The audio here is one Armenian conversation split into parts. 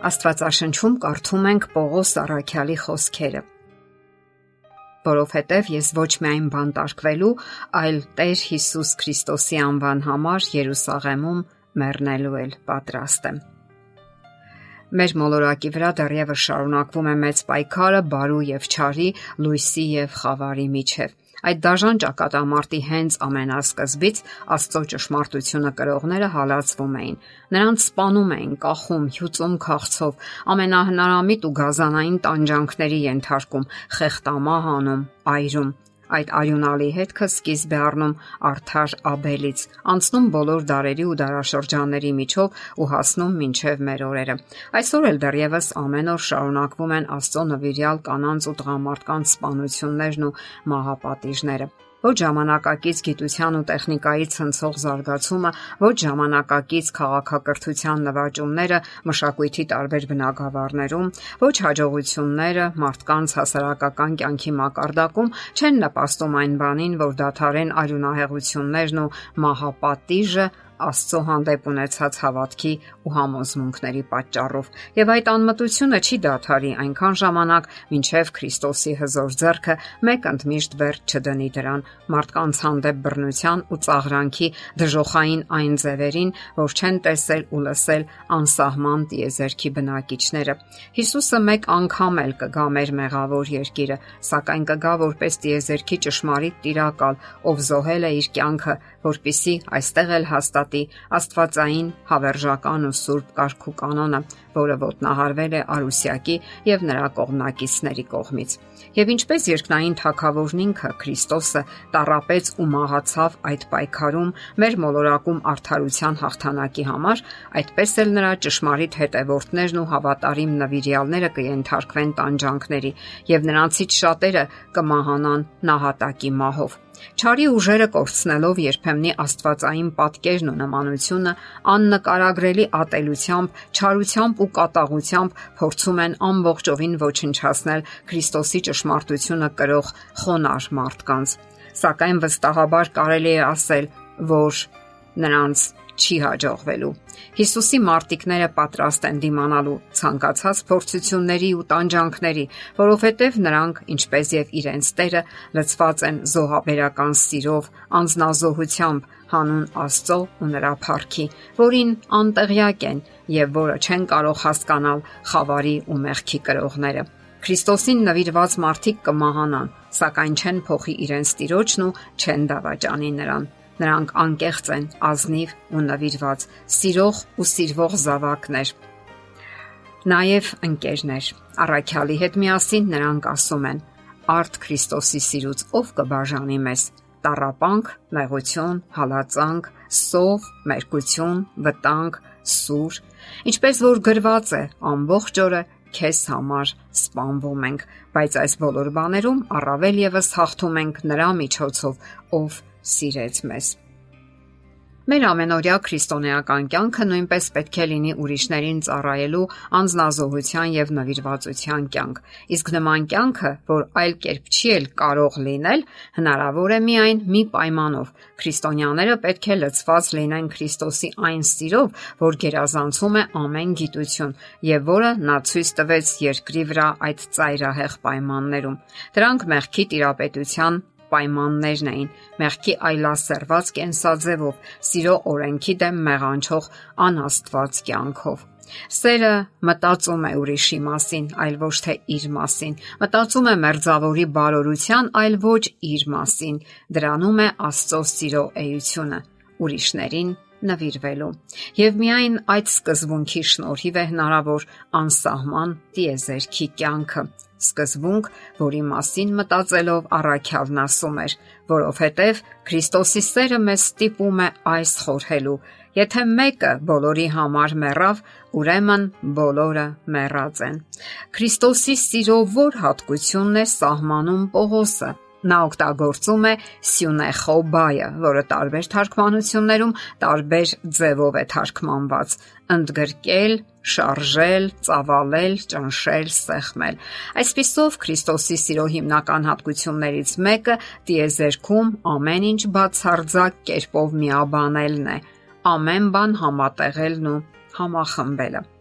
Աստվածաշնչում կարդում ենք Պողոս առաքյալի խոսքերը. որովհետև ես ոչ միայն բանտարկվելու, այլ Տեր Հիսուս Քրիստոսի անվան համար Երուսաղեմում մեռնելու էլ պատրաստ եմ։ Մեր մոլորակի վրա դեռևս շարունակվում է մեծ պայքարը բարու եւ չարի, լույսի եւ խավարի միջև։ Այդ դաժան ճակատամարտի հենց ամենասկզբից Աստծո ճշմարտությունը կրողները հալածվում էին։ Նրանց սպանում էին, կախում, հյուծում քաղցով, ամենահնարամիտ ու գազանային տանջանքների ենթարկում, խեղտամահ անում, այրում։ Այդ արյունալի հետքը սկիզբ է առնում արդար Աբելից, անցնում բոլոր դարերի ու դարաշրջանների միջով ու հասնում մինչև մեր օրերը։ Այսօր էլ դեռևս ամեն օր շարունակվում են Աստծո նվիրյալ կանանց ու տղամարդկանց սպանություններն ու մահապատիժները։ Ոչ ժամանակակից գիտության ու տեխնիկայի ցնցող զարգացումը, ոչ ժամանակակից քաղաքակրթության նվաճումները մշակույթի տարբեր բնագավառներում, ոչ հաջողությունները մարդկանց հասարակական կյանքի մակարդակում չեն նպաստում այն բանին, որ դադարեն արյունահեղություններն ու մահապատիժը Աստծո հանդեպ ունեցած հավատքի ու համոզմունքների պատճառով։ Եվ այդ անմտությունը չի դադարի այնքան ժամանակ, մինչև Քրիստոսի հզոր ձեռքը մեկ ընդմիշտ վերջ չդնի դրան, մարդկանց հանդեպ բռնության ու ծաղրանքի դժոխային այն ձևերին, որ չեն տեսել ու լսել անսահման տիեզերքի բնակիչները։ Հիսուսը մեկ անգամ էլ կգա մեր մեղավոր երկիրը, սակայն կգա որպես տիեզերքի ճշմարիտ տիրակալ, ով զոհել է իր կյանքը, որպիսի այստեղ էլ հաստատի աստվածային, հավերժական ու սուրբ կարգ ու կանոնը, որը ոտնահարվել է Արուսյակի եւ նրա կողմնակիցների կողմից։ Եվ ինչպես երկնային թագավորն ինքը Քրիստոսը տառապեց ու մահացավ այդ պայքարում մեր մոլորակում արդարության հաղթանակի համար, այդպես էլ նրա ճշմարիտ հետևորդներն ու հավատարիմ նվիրյալները կենթարկվեն տանջանքների եւ նրանցից շատերը կմահանան նահատակի մահով։ Չարի ուժերը կորցնելով երբեմնի աստվածային պատկերն ու նմանությունը, աննկարագրելի ատելությամբ, չարությամբ ու կատաղությամբ փորձում են ամբողջովին ոչնչացնել Քրիստոսի ճշմարտությունը կրող խոնարհ մարդկանց։ Սակայն վստահաբար կարելի է ասել, որ նրանց չի հաջողվելու։ Հիսուսի մարտիկները պատրաստ են դիմանալու ցանկացած փորձությունների ու տանջանքների, որովհետև նրանք, ինչպես եւ իրենց Տերը, լցված են զոհաբերական սիրով, անձնազոհությամբ հանուն Աստծո ու նրա փառքի, որին անտեղյակ են եւ որը չեն կարող հասկանալ խավարի ու մեղքի կրողները։ Քրիստոսին նվիրված մարդիկ կմահանան, սակայն չեն փոխի իրենց Տիրոջն ու չեն դավաճանի նրան։ Նրանք անկեղծ են, ազնիվ ու նվիրված, սիրող ու սիրվող զավակներ, նաև ընկերներ։ Առաքյալի հետ միասին նրանք ասում են. «Արդ Քրիստոսի սիրուց ով կբաժանի մեզ»։ Տառապանք, նեղություն, հալածանք, սով, մերկություն, վտանգ, սուր, ինչպես որ գրված է, ամբողջ օրը քեզ համար սպանվում ենք, բայց այս բոլոր բաներում առավել եւս հաղթում ենք նրա միջոցով, ով սիրեց մեզ։ Մեր ամենօրյա քրիստոնեական կյանքը նույնպես պետք է լինի ուրիշներին ծառայելու անձնազոհության եւ նվիրվածության կյանք։ Իսկ նման կյանքը, որ այլ կերպ չի էլ կարող լինել, հնարավոր է միայն մի պայմանով։ Քրիստոնյաները պետք է լցված լինեն Քրիստոսի այն սիրով, որ գերազանցում է ամեն գիտություն եւ որը նա ցույց տվեց երկրի վրա այդ ծայրահեղ պայմաններում։ Դրանք մեղքի տիրապետության պայմաններն էին, մեղքի այլասերված կենսաձևով, սիրո օրենքի դեմ մեղանչող անաստված կյանքով։ Սերը մտածում է ուրիշի մասին, այլ ոչ թե իր մասին, մտածում է մերձավորի բարօրության, այլ ոչ իր մասին, դրանում է Աստծո սիրո էությունը, ուրիշներին նվիրվելու։ Եվ միայն այդ սկզբունքի շնորհիվ է հնարավոր անսահման տիեզերքի կյանքը։ Սկզբունք, որի մասին մտածելով առաքյալն ասում էր, որովհետև Քրիստոսի սերը մեզ ստիպում է այս խորհելու. եթե մեկը բոլորի համար մեռավ, ուրեմն բոլորը մեռած են։ Քրիստոսի սիրո որ հատկությունն է սահմանում Պողոսը։ Նա օգտագործում է սյունեխո բայը, որը տարբեր թարգմանություններում տարբեր ձևով է թարգմանված. ընդգրկել, շարժել, ծավալել, ճնշել, սեղմել։ Այսպիսով Քրիստոսի սիրո հիմնական հատկություններից մեկը տիեզերքում ամեն ինչ բացարձակ կերպով միաբանելն է, ամեն բան համատեղելն ու համախմբելը։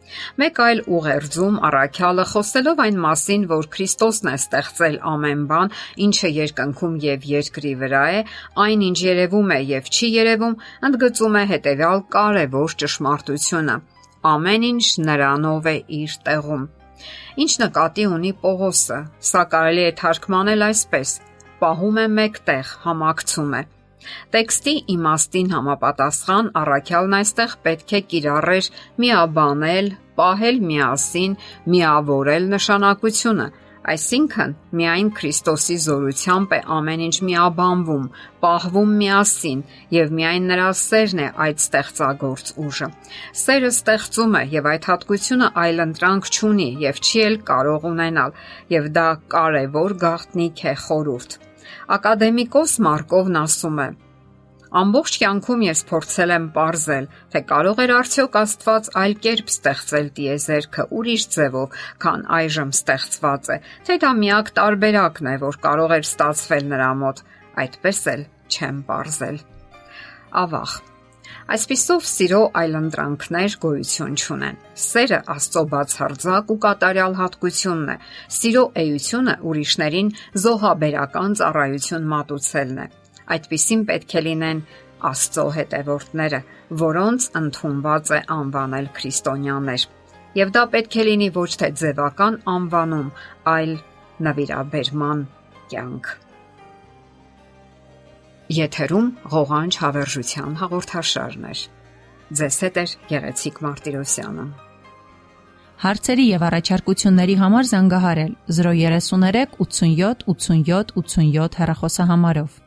Մեկ այլ ուղերձում առաքյալը խոսելով այն մասին, որ Քրիստոսն է ստեղծել ամեն բան, ինչը երկնքում եւ երկրի վրա է, այն ինչ երևում է եւ չի երևում, ընդգծում է հետեւյալ կարևոր ճշմարտությունը. ամեն ինչ նրանով է իր տեղում։ Ինչ նկատի ունի Պողոսը, սա կարելի է թարգմանել այսպես. պահում է մեկտեղ, համակցում է։ Տեքստի իմաստին համապատասխան առաքյալն այստեղ պետք է կիրառեր միաբանել, պահել միասին, միավորել նշանակությունը, այսինքն միայն Քրիստոսի զորությամբ է ամեն ինչ միաբանվում, պահվում միասին եւ միայն նրա սերն է այդ ստեղծագործ ուժը։ Սերը ստեղծում է եւ այդ հատկությունը այլընտրանք չունի եւ չի էլ կարող ունենալ, եւ դա կարեւոր գաղտնիք է խորհուրդ։ Ակադեմիկոս Մարկովն ասում է. ամբողջ կյանքում ես փորձել եմ պարզել, թե կարող էր արդյոք Աստված այլ կերպ ստեղծել տիեզերքը ուրիշ ձևով, քան այժմ ստեղծված է, թե դա միակ տարբերակն է, որ կարող էր ստացվել նրա մոտ, այդպես էլ չեմ պարզել։ Ավաղ։ Այսպիսով սիրո այլընտրանքներ գոյություն չունեն։ Սերը Աստծո բացարձակ ու կատարյալ հատկությունն է։ Սիրո էությունը ուրիշներին զոհաբերական ծառայություն մատուցելն է։ Այդպիսին պետք է լինեն Աստծո հետևորդները, որոնց ընդունված է անվանել քրիստոնյաներ։ Եվ դա պետք է լինի ոչ թե ձևական անվանում, այլ նվիրաբերման կյանք։ Եթերում ղողանջ հավերժության հաղորդաշարն է։ Ձեզ հետ է Գեղեցիկ Մարտիրոսյանը։ Հարցերի եւ առաջարկությունների համար զանգահարել 033 87 87 87 հեռախոսահամարով։